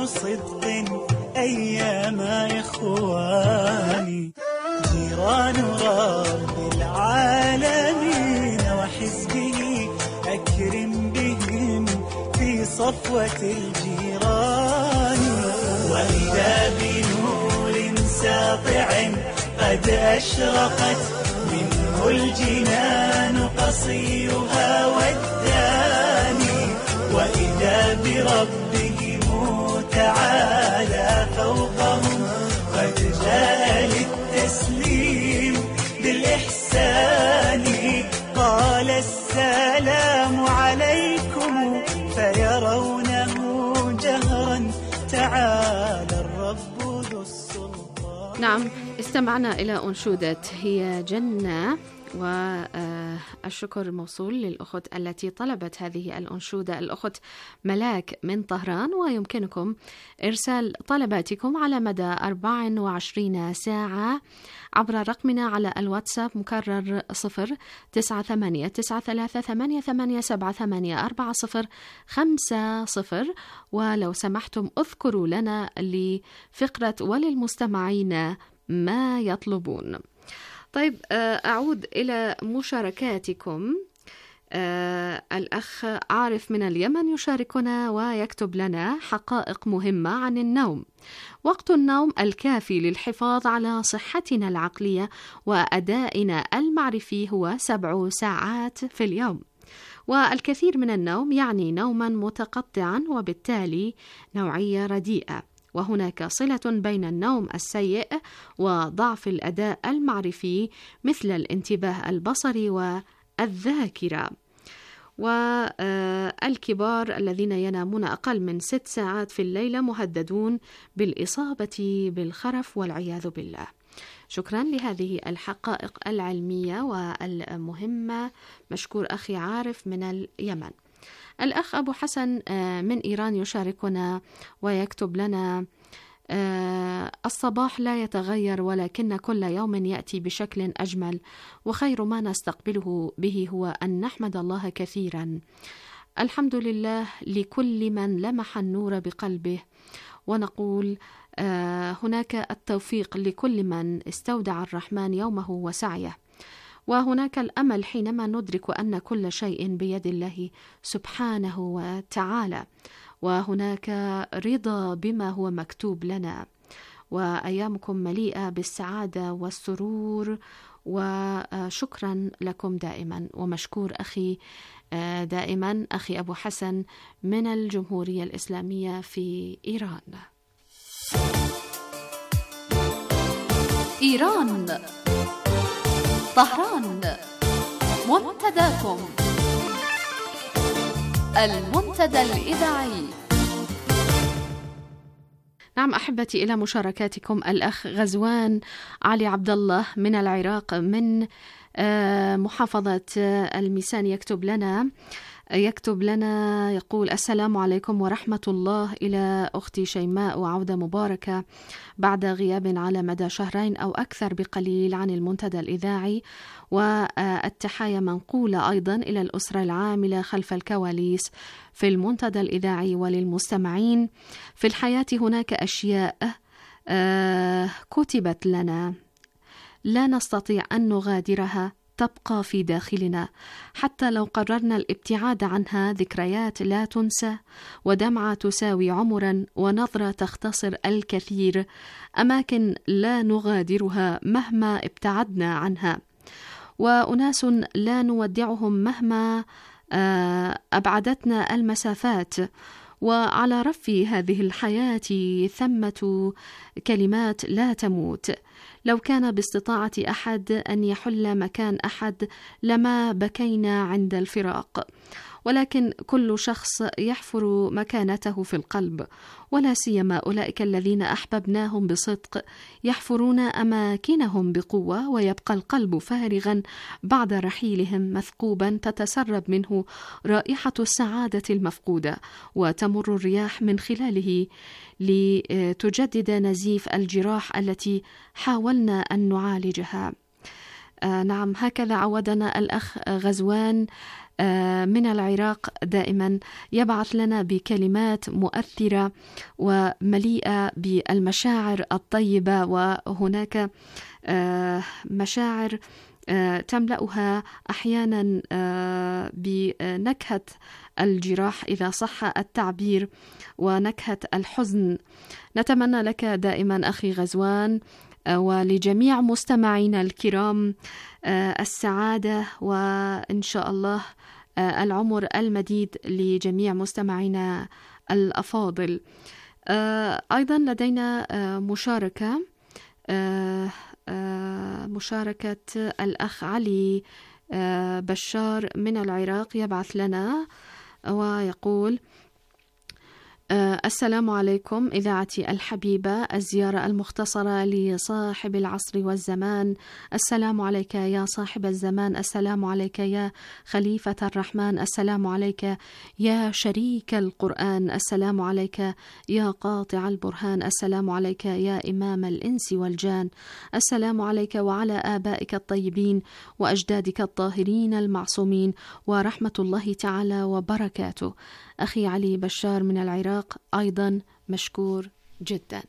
صدق أيام إخواني، جيران رب العالمين وحزبه أكرم بهم في صفوة الجيران. وإذا بنور ساطع قد أشرقت منه الجنان قصيها والداني، وإذا بربهم تعالى فوقهم قد جاء للتسليم بالإحسان. قال السلام عليكم فيرونه جهرا تعالى الرب ذو السلطان. نعم، استمعنا إلى أنشودة هي جنة، والشكر موصول للأخت التي طلبت هذه الأنشودة، الأخت ملاك من طهران. ويمكنكم إرسال طلباتكم على مدى 24 ساعة عبر رقمنا على الواتساب مكرر 0989388784050. ولو سمحتم اذكروا لنا لفقرة وللمستمعين ما يطلبون. طيب، أعود إلى مشاركاتكم. الأخ عارف من اليمن يشاركنا ويكتب لنا: حقائق مهمة عن النوم. وقت النوم الكافي للحفاظ على صحتنا العقلية وأدائنا المعرفي هو 7 ساعات في اليوم، والكثير من النوم يعني نوما متقطعا وبالتالي نوعية رديئة. وهناك صلة بين النوم السيء وضعف الأداء المعرفي مثل الانتباه البصري والذاكرة. والكبار الذين ينامون أقل من 6 ساعات في الليلة مهددون بالإصابة بالخرف والعياذ بالله. شكرا لهذه الحقائق العلمية والمهمة، مشكور أخي عارف من اليمن. الأخ أبو حسن من إيران يشاركنا ويكتب لنا: الصباح لا يتغير ولكن كل يوم يأتي بشكل أجمل، وخير ما نستقبله به هو أن نحمد الله كثيرا. الحمد لله لكل من لمح النور بقلبه، ونقول هناك التوفيق لكل من استودع الرحمن يومه وسعيه. وهناك الأمل حينما ندرك أن كل شيء بيد الله سبحانه وتعالى، وهناك رضا بما هو مكتوب لنا. وأيامكم مليئة بالسعادة والسرور، وشكرا لكم دائما. ومشكور أخي دائما أخي أبو حسن من الجمهورية الإسلامية في إيران. إيران، طهران، منتداكم، المنتدى الإذاعي. نعم أحبتي، إلى مشاركاتكم. الأخ غزوان علي عبد الله من العراق من محافظة الميسان يكتب لنا يقول: السلام عليكم ورحمة الله، إلى أختي شيماء وعودة مباركة بعد غياب على مدى 2 أو أكثر بقليل عن المنتدى الإذاعي، والتحايا منقولة أيضا إلى الأسرة العاملة خلف الكواليس في المنتدى الإذاعي وللمستمعين. في الحياة هناك أشياء كتبت لنا لا نستطيع أن نغادرها، تبقى في داخلنا حتى لو قررنا الابتعاد عنها. ذكريات لا تنسى، ودمعة تساوي عمرا، ونظرة تختصر الكثير. أماكن لا نغادرها مهما ابتعدنا عنها، وأناس لا نودعهم مهما أبعدتنا المسافات. وعلى رف هذه الحياة ثمة كلمات لا تموت. لو كان باستطاعة أحد أن يحل مكان أحد لما بكينا عند الفراق، ولكن كل شخص يحفر مكانته في القلب، ولا سيما أولئك الذين أحببناهم بصدق يحفرون أماكنهم بقوة، ويبقى القلب فارغا بعد رحيلهم مثقوبا تتسرب منه رائحة السعادة المفقودة، وتمر الرياح من خلاله لتجدد نزيف الجراح التي حاولنا أن نعالجها. نعم، هكذا عودنا الأخ غزوان من العراق دائما يبعث لنا بكلمات مؤثرة ومليئة بالمشاعر الطيبة، وهناك مشاعر تملأها أحيانا بنكهة الجراح إذا صح التعبير ونكهة الحزن. نتمنى لك دائما أخي غزوان ولجميع مستمعينا الكرام السعادة، وإن شاء الله العمر المديد لجميع مستمعينا الأفاضل. أيضا لدينا مشاركة الأخ علي بشار من العراق، يبعث لنا ويقول: السلام عليكم إذاعتي الحبيبة، الزيارة المختصرة لصاحب العصر والزمان. السلام عليك يا صاحب الزمان، السلام عليك يا خليفة الرحمن، السلام عليك يا شريك القرآن، السلام عليك يا قاطع البرهان، السلام عليك يا إمام الإنس والجان، السلام عليك وعلى آبائك الطيبين وأجدادك الطاهرين المعصومين، ورحمة الله تعالى وبركاته. أخي علي بشار من العراق أيضا مشكور جدا.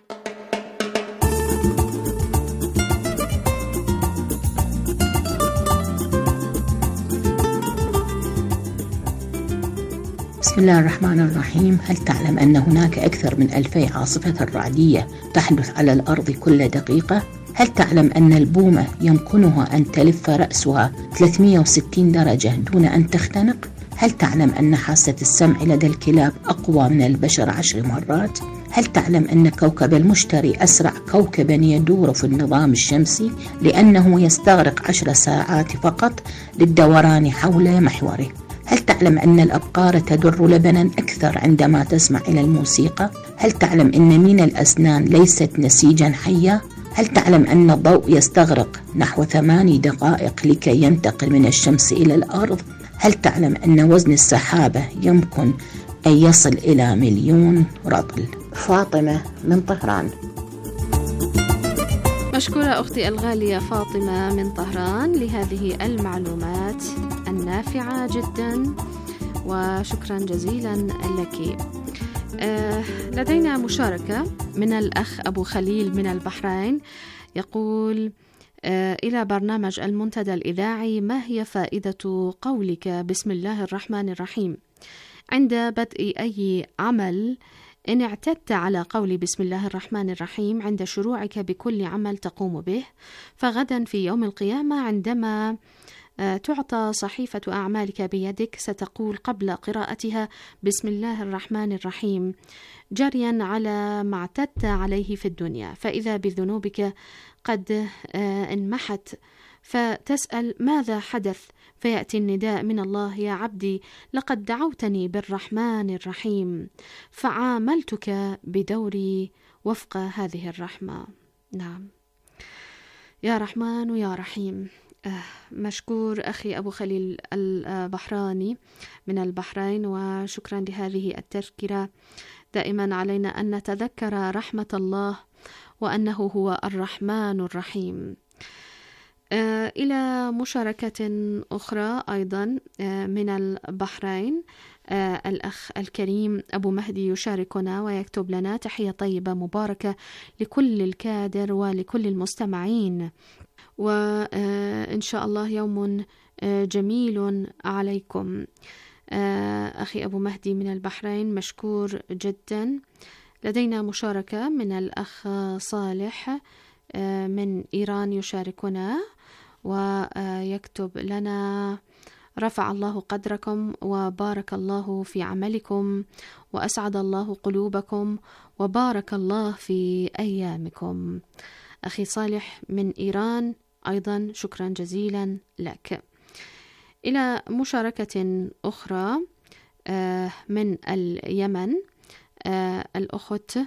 بسم الله الرحمن الرحيم. هل تعلم أن هناك أكثر من 2000 عاصفة رعدية تحدث على الأرض كل دقيقة؟ هل تعلم أن البومة يمكنها أن تلف رأسها 360 درجة دون أن تختنق؟ هل تعلم أن حاسة السمع لدى الكلاب أقوى من البشر 10 مرات؟ هل تعلم أن كوكب المشتري أسرع كوكب يدور في النظام الشمسي لأنه يستغرق 10 ساعات فقط للدوران حول محوره؟ هل تعلم أن الأبقار تدر لبنا أكثر عندما تسمع إلى الموسيقى؟ هل تعلم أن مين الأسنان ليست نسيجا حيا؟ هل تعلم أن الضوء يستغرق نحو 8 دقائق لكي ينتقل من الشمس إلى الأرض؟ هل تعلم أن وزن السحابة يمكن أن يصل إلى 1,000,000 رطل؟ فاطمة من طهران. مشكورة أختي الغالية فاطمة من طهران لهذه المعلومات النافعة جدا، وشكرا جزيلا لك. لدينا مشاركة من الأخ أبو خليل من البحرين، يقول: إلى برنامج المنتدى الإذاعي، ما هي فائدة قولك بسم الله الرحمن الرحيم عند بدء أي عمل؟ إن اعتدت على قول بسم الله الرحمن الرحيم عند شروعك بكل عمل تقوم به، فغدا في يوم القيامة عندما تعطى صحيفة أعمالك بيدك ستقول قبل قراءتها بسم الله الرحمن الرحيم، جريا على ما اعتدت عليه في الدنيا، فإذا بذنوبك قد انمحت فتسأل ماذا حدث، فيأتي النداء من الله: يا عبدي لقد دعوتني بالرحمن الرحيم فعاملتك بدوري وفق هذه الرحمة. نعم يا رحمن ويا رحيم. مشكور أخي أبو خليل البحراني من البحرين، وشكرا لهذه التذكرة. دائما علينا أن نتذكر رحمة الله وأنه هو الرحمن الرحيم. إلى مشاركة أخرى أيضا من البحرين، الأخ الكريم أبو مهدي يشاركنا ويكتب لنا: تحية طيبة مباركة لكل الكادر ولكل المستمعين، وإن شاء الله يوم جميل عليكم. أخي أبو مهدي من البحرين مشكور جدا. لدينا مشاركة من الأخ صالح من إيران يشاركنا ويكتب لنا: رفع الله قدركم وبارك الله في عملكم وأسعد الله قلوبكم وبارك الله في أيامكم. أخي صالح من إيران أيضا شكرا جزيلا لك. إلى مشاركة أخرى من اليمن، الأخت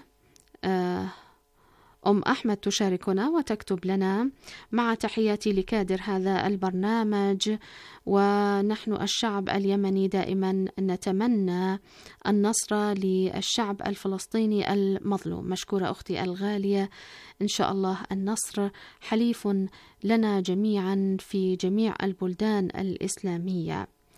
أم أحمد تشاركنا وتكتب لنا: مع تحياتي لكادر هذا البرنامج، ونحن الشعب اليمني دائما نتمنى النصر للشعب الفلسطيني المظلوم. مشكورة أختي الغالية، إن شاء الله النصر حليف لنا جميعا في جميع البلدان الإسلامية.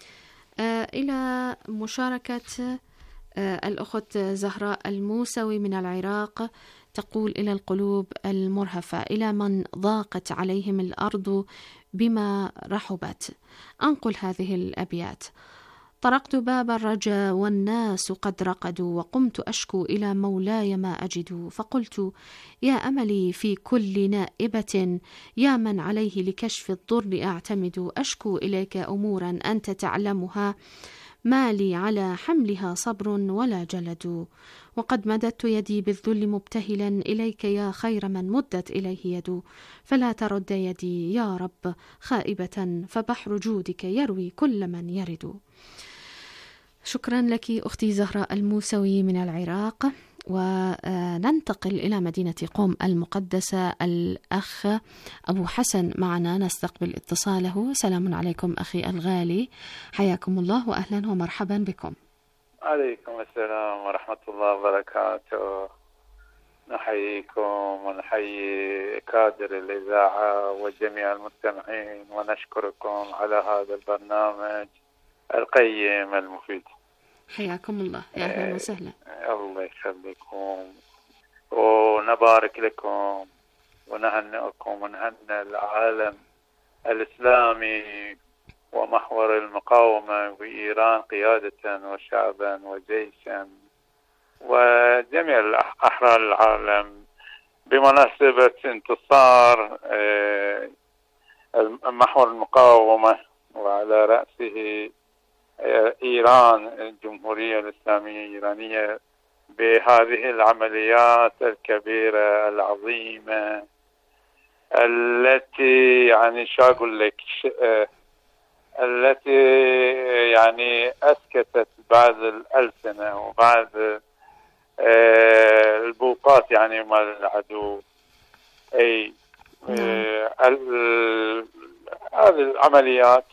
إلى مشاركة الأخت زهراء الموسوي من العراق، تقول: إلى القلوب المرهفة، إلى من ضاقت عليهم الأرض بما رحبت، أنقل هذه الأبيات: طرقت باب الرجا والناس قد رقدوا، وقمت أشكو إلى مولاي ما أجد، فقلت: يا أملي في كل نائبة، يا من عليه لكشف الضر أعتمد، أشكو إليك أمورا أنت تعلمها، ما لي على حملها صبر ولا جلد، وقد مددت يدي بالذل مبتهلا إليك يا خير من مدت إليه يد، فلا ترد يدي يا رب خائبة، فبحر جودك يروي كل من يرد. شكرا لك أختي زهراء الموسوي من العراق. وننتقل إلى مدينة قم المقدسة، الأخ أبو حسن معنا، نستقبل اتصاله. سلام عليكم أخي الغالي، حياكم الله وأهلا ومرحبا بكم. عليكم السلام ورحمة الله وبركاته. نحييكم ونحيي كادر الإذاعة وجميع المستمعين، ونشكركم على هذا البرنامج القيم المفيد. حياكم الله، يا أهلا وسهلا. الله يخليكم ونبارك لكم ونهنئكم ونهنئ العالم الإسلامي ومحور المقاومة في إيران قيادة وشعبا وجيشا وجميع أحرار العالم بمناسبة انتصار محور المقاومة، وعلى رأسه إيران، الجمهورية الإسلامية الإيرانية، بهذه العمليات الكبيرة العظيمة التي يعني شو أقول لك، التي يعني أسكتت بعض الألسنة وبعض البوقات يعني مال العدو. أي هذه العمليات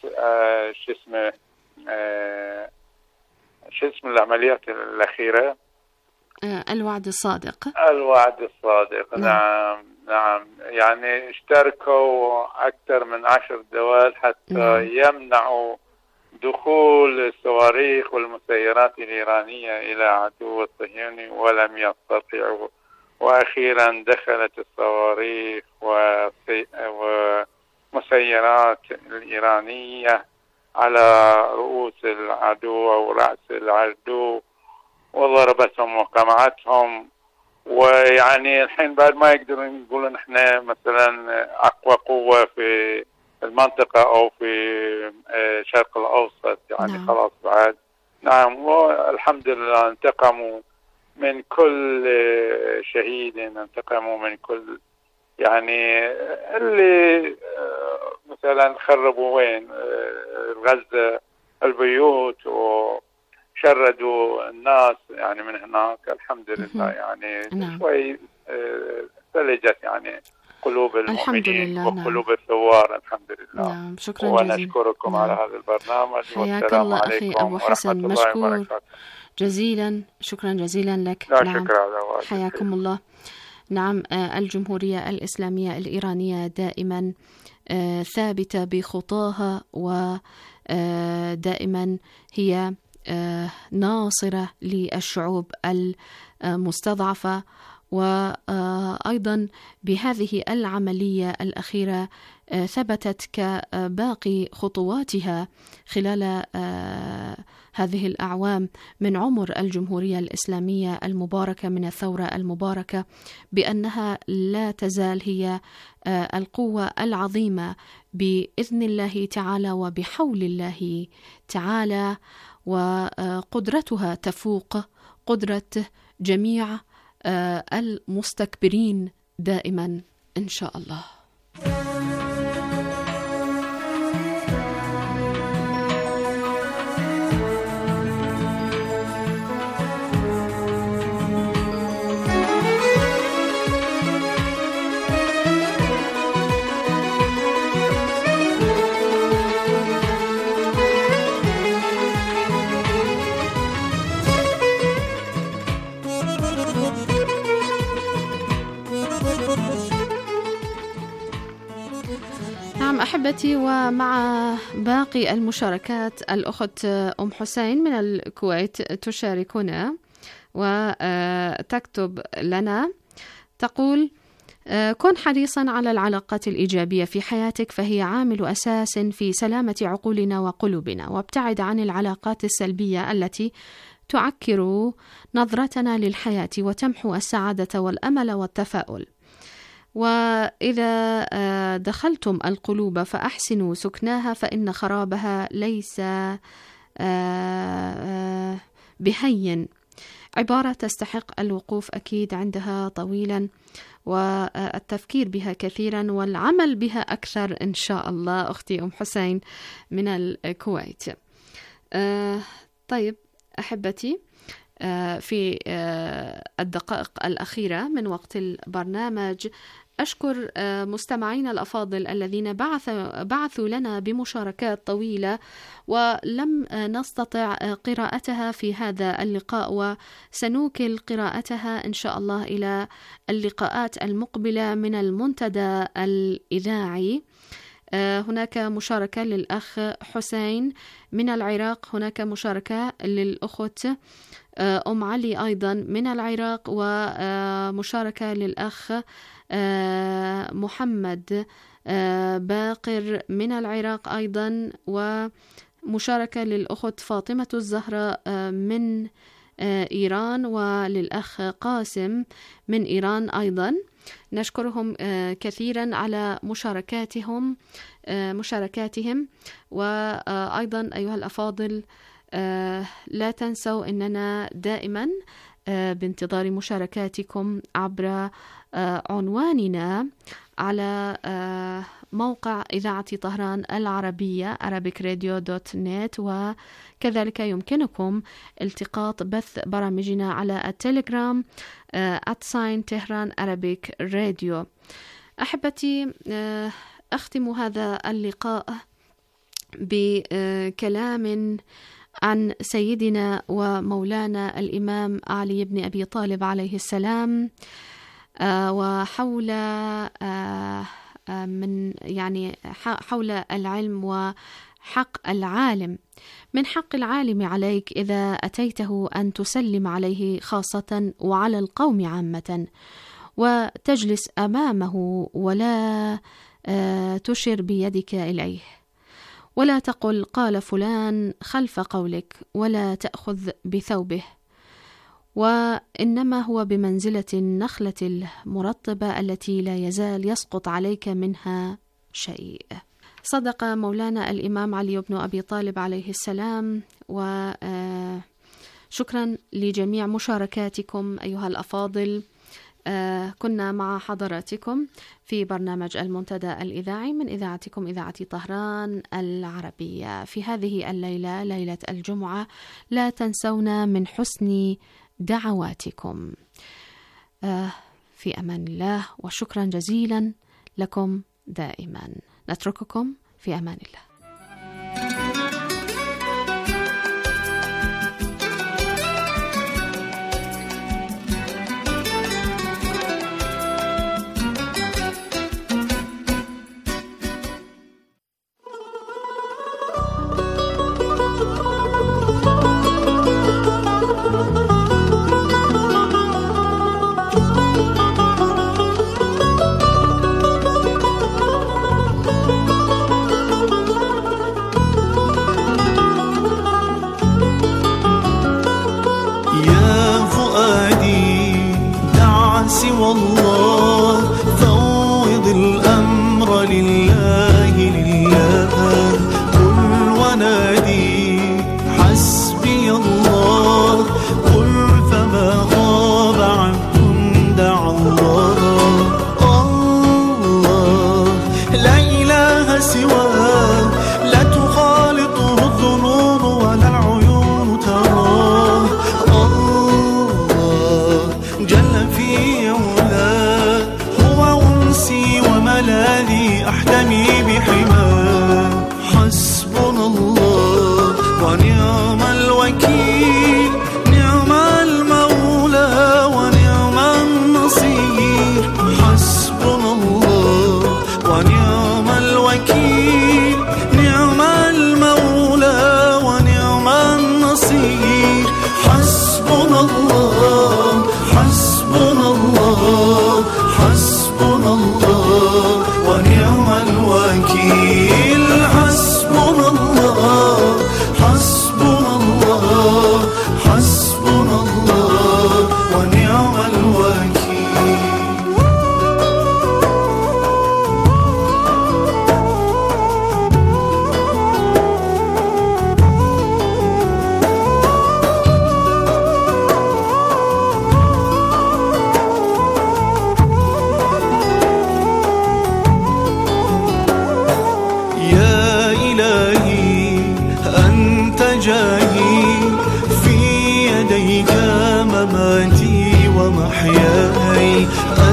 شو اسم العمليات الأخيرة؟ الوعد الصادق. الوعد الصادق. نعم نعم، يعني اشتركوا أكثر من 10 دول حتى يمنعوا دخول الصواريخ والمسيرات الإيرانية إلى عدو الصهيوني، ولم يستطيعوا، وأخيرا دخلت الصواريخ ومسيرات الإيرانية على رؤوس العدو أو رأس العدو وضربتهم وقمعتهم. ويعني الحين بعد ما يقدرون يقولون احنا مثلا أقوى قوة في المنطقة أو في الشرق الأوسط، يعني خلاص بعد. نعم، والحمد لله انتقموا من كل شهيد، انتقموا من كل يعني اللي مثلا خربوا وين غزة البيوت وشردوا الناس يعني من هناك. الحمد لله يعني شوي ثلجت يعني قلوب المؤمنين وقلوب الثوار. الحمد لله. نعم، شكرا ونشكركم على هذا البرنامج. حياك الله أخي أبو حسن، مشكور جزيلا، شكرا جزيلا لك. لا شكرا على واجب. حياكم الله. نعم، الجمهورية الإسلامية الإيرانية دائما ثابتة بخطاها، ودائما هي ناصرة للشعوب المستضعفة، وأيضا بهذه العملية الأخيرة ثبتت كباقي خطواتها خلال هذه الأعوام من عمر الجمهورية الإسلامية المباركة، من الثورة المباركة، بأنها لا تزال هي القوة العظيمة بإذن الله تعالى وبحول الله تعالى، وقدرتها تفوق قدرة جميع المستكبرين دائما إن شاء الله. نعم أحبتي، ومع باقي المشاركات الأخت أم حسين من الكويت تشاركنا وتكتب لنا، تقول: كن حريصا على العلاقات الإيجابية في حياتك، فهي عامل أساس في سلامة عقولنا وقلوبنا، وابتعد عن العلاقات السلبية التي تعكر نظرتنا للحياة وتمحو السعادة والأمل والتفاؤل. وإذا دخلتم القلوب فأحسنوا سكناها، فإن خرابها ليس بهين. عبارة تستحق الوقوف أكيد عندها طويلا والتفكير بها كثيرا والعمل بها أكثر إن شاء الله. أختي أم حسين من الكويت. طيب أحبتي، في الدقائق الأخيرة من وقت البرنامج أشكر مستمعين الأفاضل الذين بعثوا لنا بمشاركات طويلة ولم نستطع قراءتها في هذا اللقاء، وسنوكل قراءتها إن شاء الله إلى اللقاءات المقبلة من المنتدى الإذاعي. هناك مشاركة للأخ حسين من العراق، هناك مشاركة للأخت أم علي أيضا من العراق، ومشاركة للأخ محمد باقر من العراق أيضا، ومشاركة للأخت فاطمة الزهراء من إيران، وللأخ قاسم من إيران أيضا. نشكرهم كثيرا على مشاركاتهم. وأيضا أيها الأفاضل، لا تنسوا أننا دائما بانتظار مشاركاتكم عبر عنواننا على موقع إذاعة طهران العربية arabicradio.net، وكذلك يمكنكم التقاط بث برامجنا على التليجرام @Tehran Arabic Radio. أحبتي، أختم هذا اللقاء بكلام عن سيدنا ومولانا الإمام علي بن أبي طالب عليه السلام، وحول حول العلم وحق العالم. من حق العالم عليك إذا أتيته أن تسلم عليه خاصة وعلى القوم عامة، وتجلس أمامه ولا تشر بيدك إليه، ولا تقل قال فلان خلف قولك، ولا تأخذ بثوبه، وإنما هو بمنزلة النخلة المرطبة التي لا يزال يسقط عليك منها شيء. صدق مولانا الإمام علي بن أبي طالب عليه السلام. وشكرا لجميع مشاركاتكم أيها الأفاضل. كنا مع حضراتكم في برنامج المنتدى الإذاعي من إذاعتكم إذاعة طهران العربية في هذه الليلة، ليلة الجمعة. لا تنسونا من حسن دعواتكم. في أمان الله، وشكرا جزيلا لكم دائما. نترككم في أمان الله. والله فوض الأمر لله لله، قل ونادي حسبي الله، قل فما خاب عبد دعا الله. الله لا إله سواه، لا تخالطه الظنون ولا العيون تراه. الله جل في الذي أحلمي